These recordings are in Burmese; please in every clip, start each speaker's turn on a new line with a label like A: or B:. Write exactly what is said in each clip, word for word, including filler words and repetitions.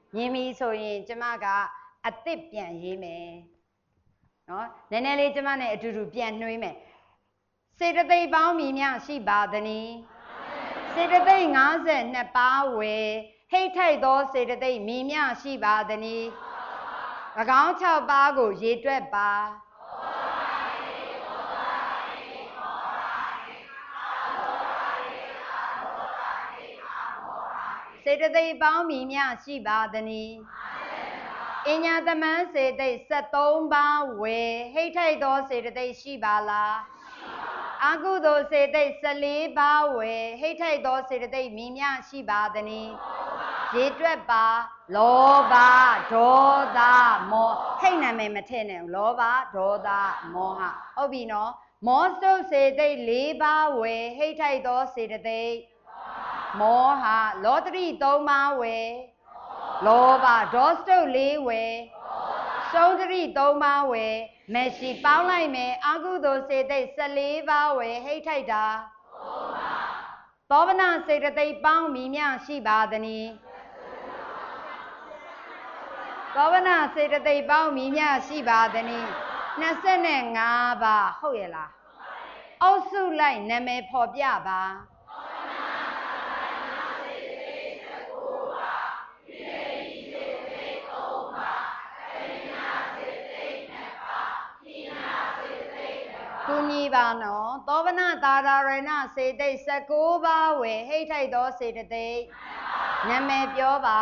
A: မြင်ပြီဆိုရင်ကျမကအသစ်ပြန်ရေးမယ်နော်နည်းနည်းလေးကျမနဲ့အတူတူပြန်နှွေးမယ်စေတသိက်ပေါင်းမည်များရှိပါသနည်းစေတသိက်၅၂ပါးဝယ်ဟိတ်ထိုက်သောစေတသိက်မည်များရှိပါသနည်း၎င်း၆ပါးကိုရေတွက်ပါစေတသိက်ပေါင်းမည်များရှိပါသနည်းအညာသမန်းစေတိတ်၁၃ပါးဝယ်ဟိတ်ထိုက်သောစေတသိက်ရှိပါလားအကုသိုလ်စေတိတ်၁၄ပါးဝယ်ဟိတ်ထိုက်သောစေတသိက်မည်များရှိပါသနည်းရေတွက်ပါလောဘဒေါသမောဟိတ်နာမည်မထည့်နဲ့လောဘဒေါသမောဟဟုတ်ပြီနော်မောစုတ်စေတိတ်၄ပါးဝယ်ဟိတ်ထိုက်သောစေတသိက်မောဟလောတရိ၃ပါးဝယ်လောဘဒေါစတုတ်၄ဝယ်စုံတရိ၃ပါးဝယ်မရှိပေါင်းလိုက်မယ်အကုသိုလ်စေတိတ်၁၄ပါးဝယ်ဟိတ်ထိုက်တာသောဗနာစေတသိက်ပေါင်းမည်များရှိပါသနည်းသောဗနာစေတသိက်ပေါင်းမည်များရှိပါသနည်း၂၅ပါးဟုတ်ရဲ့လားအုပ်စုလိုက်နာမည်ဖော်ပြပါကူညီပါနော်သောဗနာသာရရဏစေတိတ်၁၉ပါးဝယ်ဟိတ်ထိုက်သောစေတသိက်နာမည်ပြောပါ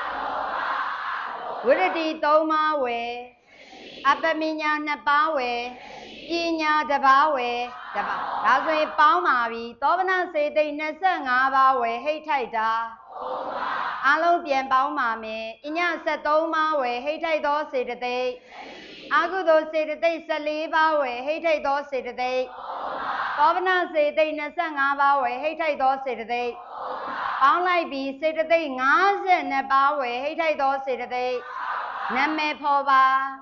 A: ဝိရတိ၃ပါးဝယ်အပမညာ၂ပါးဝယ်ပညာတစ်ပါးဝယ်တစ်ပါးဒါဆိုရင်ပေါင်းပါပြီသောဗနာစေတိတ်၂၅ပါးဝယ်ဟိတ်ထိုက်တာအလုံးပြန်ပေါင်းပါမယ်အည၁၃ပါးဝယ်ဟိတ်ထိုက်သောစေတသိက်အကုသိုလ်စေတသိက်၁၄ပါးဝယ်ဟိတ်ထိုက်သောစေတသိက်သောဗနာစေတိတ်၂၅ပါးဝယ်ဟိတ်ထိုက်သောစေတသိက်ပေါင်းလိုက်ပြီးစေတသိက်၅၂ပါးဝယ်ဟိတ်ထိုက်သောစေတသိက်နာမည်ဖော်ပါ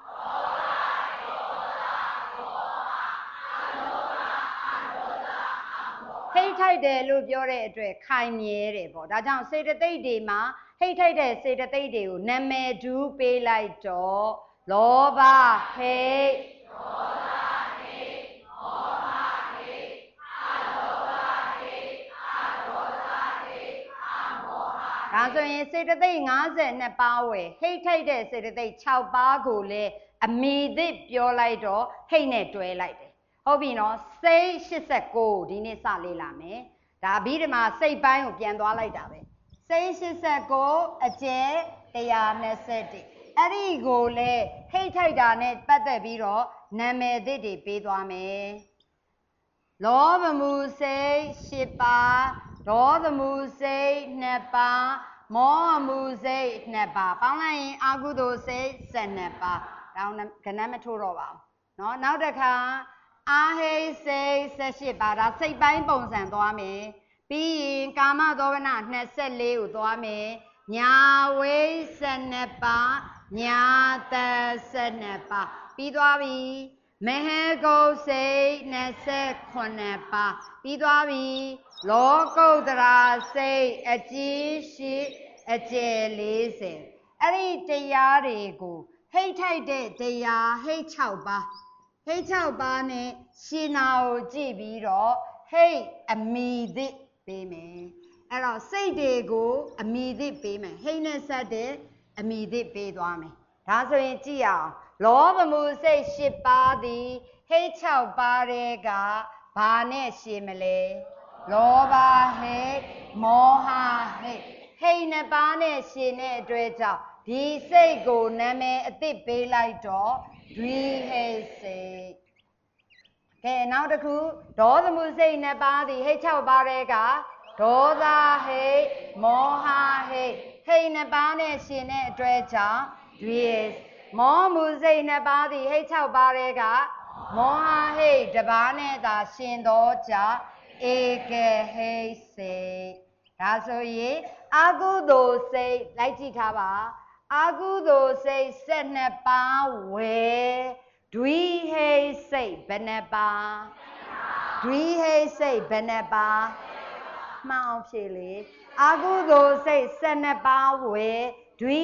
A: ဟိတ်ထိုက်တယ်လို့ပြောတဲ့အတွက်ခိုင်မြဲတယ်ပေါ့ဒါကြောင့်စေတသိက်တွေမှာဟိတ်ထိုက်တဲ့စေတသိက်တွေကိုနာမည်ဒူးပေးလိုက်တော့လောဘဟိတ်ဒေါသဟိတ်မောဟဟိတ်အလောဘဟိတ်အဒေါသဟိတ်အမောဟဒါဆိုရင်စေတသိက်၅၂ပါးဝယ်ဟိတ်ထိုက်တဲ့စေတသိက်၆ပါးကိုလည်းအမိသစ်ပြောလိုက်တော့ဟိတ်နဲ့တွဲလိုက်တယ်ဟုတ်ပြီနော်စိတ်၈၉ဒီနေ့စလေ့လာမယ်ဒါအဘိဓမ္မာစိတ်ပိုင်းကိုပြန်သွားလိုက်တာပဲစိတ်၈၉အကျယ်၁၂၁အဲ့ဒီကိုလေဟိတ်ထိုက်တာနဲ့ပတ်သက်ပြီးတော့နာမည်သစ်တွေပေးသွားမယ်လောဘမှုစိတ်၈ပါးဒေါသမှုစိတ်၂ပါးမောဟမှုစိတ်၂ပါးပေါင်းလိုက်ရင်အကုသိုလ်စိတ်၁၂ပါးဒါကဏ္ဍမထိုးတော့ပါဘူးเนาะနောက်တစ်ခါအာဟိတ်စိတ်၁၈ပါးဒါစိတ်ပိုင်းပုံစံသွားမယ်ပြီးရင်ကာမသောဝနာ၂၄ကိုသွားမယ်ညာဝိ၁၂ပါးညာတ၁၂ပါးပြီးသွားပြီမဟေကုတ်စိတ်၂၈ပါးပြီးသွားပြီလောကုတ္တရာစိတ်အကြီးရှိအကျယ်၄၀အဲ့ဒီတရားတွေကိုဟိတ်ထိုက်တဲ့တရားဟိတ်၆ပါးဟိတ်၆ပါးနဲ့ရှင်နာကိုကြည့်ပြီးတော့ဟိတ်အမိသစ်ပေးမယ်အဲ့တော့စိတ်တွေကိုအမိသစ်ပေးမယ်ဟိတ်နဲ့ဆက်တဲ့အမိသစ်ပေးသွားမယ်ဒါဆိုရင်ကြည့်အောင်လောဘမှုစိတ်၈ပါးသည်ဟိတ်၆ပါးတဲ့ကဘာနဲ့ရှင်မလဲလောဘဟိတ်မောဟဟိတ်ဟိတ်နှစ်ပါးနဲ့ရှင်တဲ့အတွက်ကြောင့်ဒီစိတ်ကိုနာမည်အသစ်ပေးလိုက်တော့ဒွိဟိတ်စိတ်ကဲနောက်တစ်ခုဒေါသမှုစိတ်နှစ်ပါးသည်ဟိတ်၆ပါးတဲ့ကဒေါသဟိတ်မောဟဟိတ်ဟိတ်နှစ်ပါးနဲ့ရှင်တဲ့အတွက်ကြောင့်ဒွိမောမှုစိတ်နှစ်ပါးသည်ဟိတ်၆ပါးတဲ့ကမောဟဟိတ်တစ်ပါးနဲ့သာရှင်သောကြောင့်ဧကဟိတ်စိတ်ဒါဆိုရင်အကုသိုလ်စိတ်လိုက်ကြည့်ထားပါအကုသိုလ်စိတ်၁၂ပါးဝယ်ဒွိဟိတ်စိတ်ဘယ်နှပါးဒွိဟိတ်စိတ်ဘယ်နှပါးမှန်အောင်ဖြေလေအကုသိုလ်စိတ်၁၂ပါးဝယ်ဒွိဟ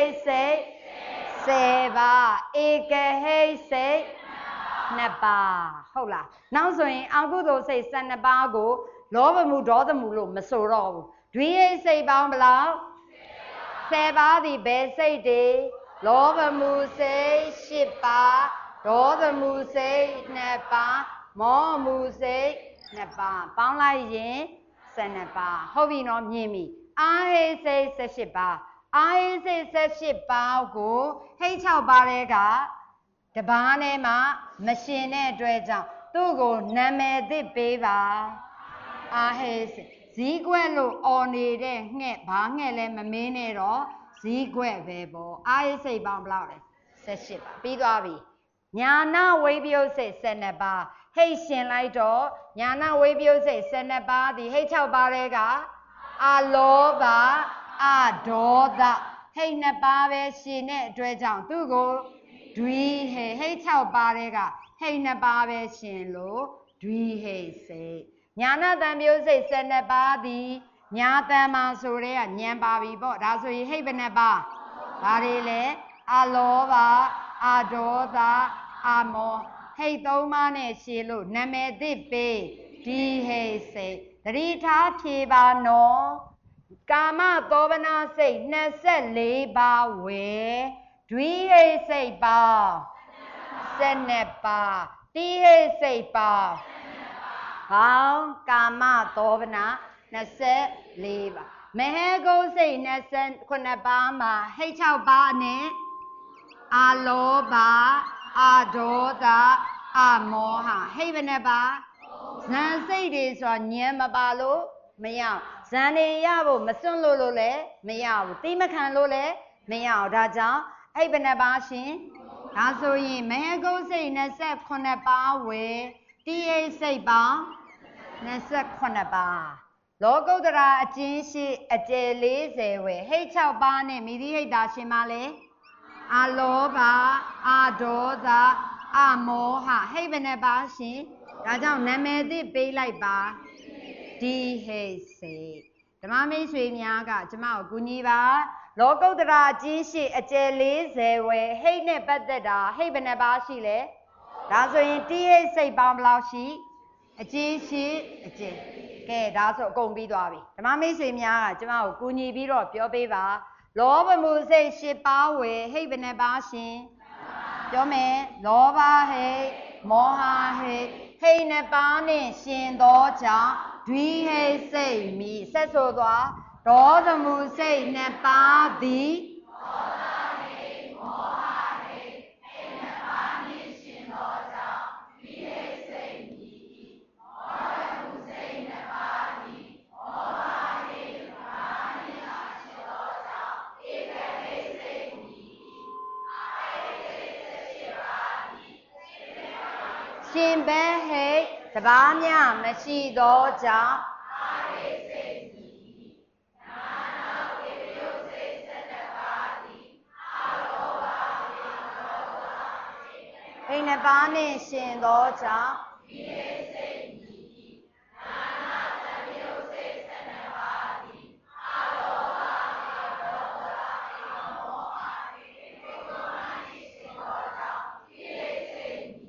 A: စိတ်ဆယ်ပါဧကဟိစိတ်နှစ်ပါဟုတ်လားနောက်ဆိုရင်အကုသိုလ်စိတ်၁၂ပါးကိုလောဘမှုဒေါသမှုလို့မဆိုတော့ဘူးဒွိဟိစိတ်ပေါင်းဘယ်လောက်ဆယ်ပါးသည်ဘယ်စိတ်တွေလောဘမှုစိတ်၈ပါးဒေါသမှုစိတ်နှစ်ပါးမောဟမှုစိတ်နှစ်ပါးပေါင်းလိုက်ရင်၁၂ပါးဟုတ်ပြီနော်မြင်ပြီအာဟိစိတ်၁၈ပါးအာဟိစိတ်၁၈ပါးကိုဟိတ်၆ပါးတဲ့ကတပါးနဲ့မှမရှင်တဲ့အတွက်ကြောင့်သူ့ကိုနာမည်သစ်ပေးပါအာဟိစိတ်ဇီးကွက်လို့អော်နေတဲ့ငှက်ဘာငှက်လဲမမင်းနဲ့တော့ဇီးကွက်ပဲပေါ့အာဟိစိတ်ပေါင်းဘယ်လောက်လဲ၁၈ပါးပြီးသွားပြီညာနာဝိပယုတ်စိတ်၁၂ပါးဟိတ်ရှင်လိုက်တော့ညာနာဝိပယုတ်စိတ်၁၂ပါးဒီဟိတ်၆ပါးတဲ့ကအလောဘအဒေါသဟိတ်နှစ်ပါးပဲရှင်တဲ့အတွက်ကြောင့်သူ့ကိုဒွိဟိဟိတ်၆ပါးတဲ့ကဟိတ်နှစ်ပါးပဲရှင်လို့ဒွိဟိစိတ်ညာနာတံပယုတ်စိတ်၁၂ပါးသည်ညာတံမှာဆိုတဲ့ကညံပါပြီပေါ့ဒါဆိုရင်ဟိတ်ဘယ်နှပါးဘာတွေလဲအလောဘအဒေါသအမောဟိတ်သုံးပါးနဲ့ရှင်းလို့နာမည်သစ်ပေးဒီဟိတ်စိတ်တတိထားဖြေပါနော်ကာမသောဘနာစိတ်၂၄ပါးဝယ်ဒွိဟိတ်စိတ်ပေါင်း၁၂ပါးတိဟိတ်စိတ်ပေါင်းပေါင်းကာမသောဘနာ၂၄ပါးမဟေကုစိတ်၂၈ပါးမှာဟိတ်၆ပါးနဲ့အလောဘအဒေါသအမောဟဟိတ်ဘယ်နှပါဇန်စိတ်တွေဆိုတာညံမပါလို့မရဇန်တွေရဖို့မစွန့်လို့လို့လည်းမရဘူးတိမခံလို့လည်းမရဘူးဒါကြောင့်ဟိတ်ဘယ်နှပါရှင်ဒါဆိုရင်မဟကုစိတ်၂၈ပါးဝယ်တိဟိတ်စိတ်ပေါင်း၂၈ပါးလောကုတ္တရာအကျဉ်းရှိအကျယ်၄၀ဝယ်ဟိတ်၆ပါးနဲ့မိသည့်ဟိတ်တာရှင်ပါလေအလောဘအဒေါသအမောဟဟိတ်ဘယ်နှပါရှင်ဒါကြောင့်နာမည်သစ်ပေးလိုက်ပါဒီဟိတ်စိတ်ဓမ္မမိတ်ဆွေများကကျမကိုကူညီပါလောကုတ္တရာအကျဉ်းရှိအကျယ်၄၀ဝယ်ဟိတ်နဲ့ပတ်သက်တာဟိတ်ဘယ်နှပါရှိလဲဒါဆိုရင်တိဟိတ်စိတ်ပေါင်းဘယ်လောက်ရှိအကျဉ်းရှိအကျယ်ကဲဒါဆိုအကုန်ပြီးသွားပြီဓမ္မမိတ်ဆွေများကကျမကိုကူညီပြီးတော့ပြောပေးပါလောဘမှုစိတ်၈ပါးဝယ်ဟိတ်ဘယ်နှပါရှင်ပြောမယ်လောဘဟိတ်မောဟဟိတ်ဟိတ်နှစ်ပါးနဲ့ရှင်သောကြောင့်ဒွိဟိတ်စိတ်မိဆက်ဆိုသွားဒေါသမှုစိတ်နှစ်ပါးသည်ဒေါသဟိတ်မောဟဟိတ်ဟိတ်နှစ်ပါးနဲ့ရှင်သောကြောင့်ဒွိဟိတ်စိတ်မိဒေါသမှုစိတ်နှစ်ပါးသည်မောဟဟိတ်နှစ်ပါးနဲ့ရှင်သောကြောင့်ဧကဟိတ်စိတ်မိအာဟိတ်စိတ်၁၈ပါးသည်ရှင်ဘဟိတ်တပါးမြမရှိသောကြောင့်အာဟိတ်စိတ်မိနာနာဝိပယုတ်စိတ်၁၂ပါးသည်အလောဘဟိတ်သောတာဟိတ်နှစ်ပါးနှင့်ရှင်သောကြောင့်ဒီဟိတ်စိတ်မိနာနာသံယုတ်စိတ်၁၂ပါးသည်အလောဘဟိတ်သောတာဟိတ်မောဟဟိတ်ဒုက္ခနှင့်ရှင်သောကြောင့်ဒီဟိတ်စိတ်မိ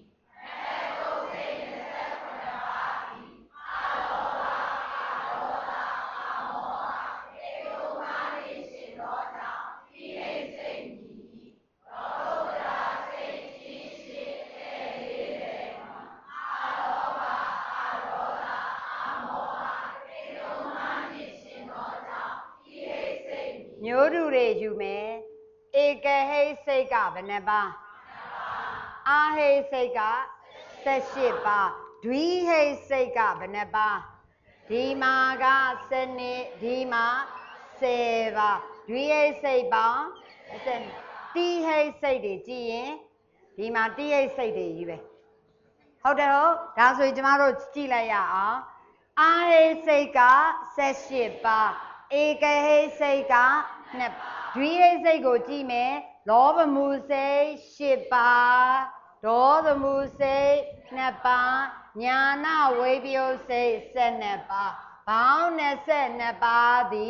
A: မျိုးတူတွေယူမယ်ဧကဟိတ်စိတ်ကဘယ်နှပါအာဟိတ်စိတ်က၁၈ပါးဒွိဟိတ်စိတ်ကဘယ်နှပါဒီမှာကစနစ်ဒီမှာ၁၀ပါးဒွိဟိတ်စိတ်ပေါင်းတိဟိတ်စိတ်တွေကြည့်ရင်ဒီမှာတိဟိတ်စိတ်တွေကြီးပဲဟုတ်တယ်ဟုတ်ဒါဆိုရင်ကျမတို့ကြည့်လိုက်ရအောင်အာဟိတ်စိတ်က၁၈ပါးဧကဟိတ်စိတ်ကနှစ်ဒွိဟိတ်စိတ်ကိုကြည့်မယ်လောဘမှုစိတ်၈ပါးဒေါသမှုစိတ်နှစ်ပါးညာနာဝိပယုတ်စိတ်၁၂ပါးဘောင်း၂၂ပါးသည်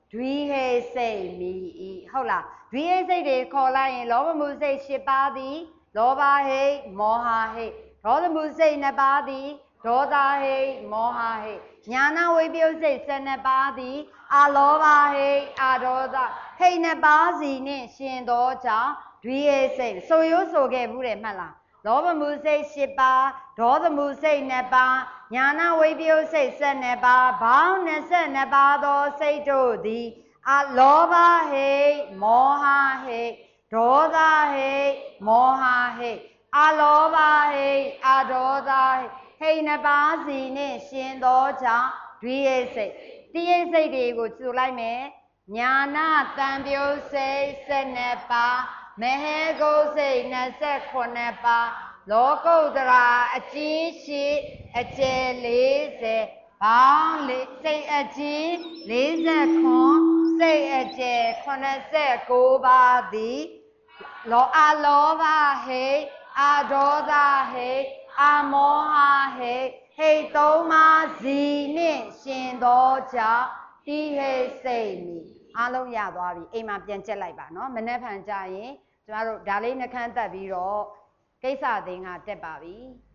A: ဒွိဟိတ်စိတ်မီဤဟုတ်လားဒွိဟိတ်စိတ်တွေခေါ်လိုက်ရင်လောဘမှုစိတ်၈ပါးသည်လောဘဟိတ်မောဟဟိတ်ဒေါသမှုစိတ်နှစ်ပါးသည်ဒေါသဟိတ်မောဟဟိတ်ညာနာဝိပယုတ်စိတ်၁၂ပါးသည်အလောဘဟိတ်အဒေါသဟိတ်နှစ်ပါးစီနှင့်ရှင်သောကြောင့်ဒွိဟိတ်စိတ်ဆိုရိုးဆိုခဲ့ဘူးတယ်မှတ်လားလောဘမှုစိတ်၈ပါးဒေါသမှုစိတ်နှစ်ပါးညာနာဝိပယုတ်စိတ်၁၂ပါးဘောင်း၂၂ပါးသောစိတ်တို့သည်အလောဘဟိတ်မောဟဟိတ်ဒေါသဟိတ်မောဟဟိတ်အလောဘဟိတ်အဒေါသဟိတ်ဟိတ်နှစ်ပါးစီနှင့်ရှင်သောကြောင့်ဒွိဟိတ်စိတ်တိဟိတ်စိတ်တွေကိုဆိုလိုက်မယ်ညာနာတံပြုတ်စိတ်၁၂ပါးမဟေကုတ်စိတ်၂၈ပါးလောကုတ္တရာအကြီးရှိအကျယ်၄၀ဘောင်းစိတ်အကြီး၄၉စိတ်အကျယ်၈၉ပါးသည်လောအလောဘဟိတ်အဒေါသဟိတ်အမောဟဟိတ်ဟိတ်သုံးပါးစီနှင့်ရှင်သောကြောင့်တိဟိတ်စိတ်မီအားလုံးရသွားပြီအိမ်မှာပြန်ကျက်လိုက်ပါနော်မနေ့ဖန်ကြရင်ကျမတို့ဒါလေးနှခမ်းတက်ပြီးတော့ကိစ္စအသိငါတက်ပါပြီ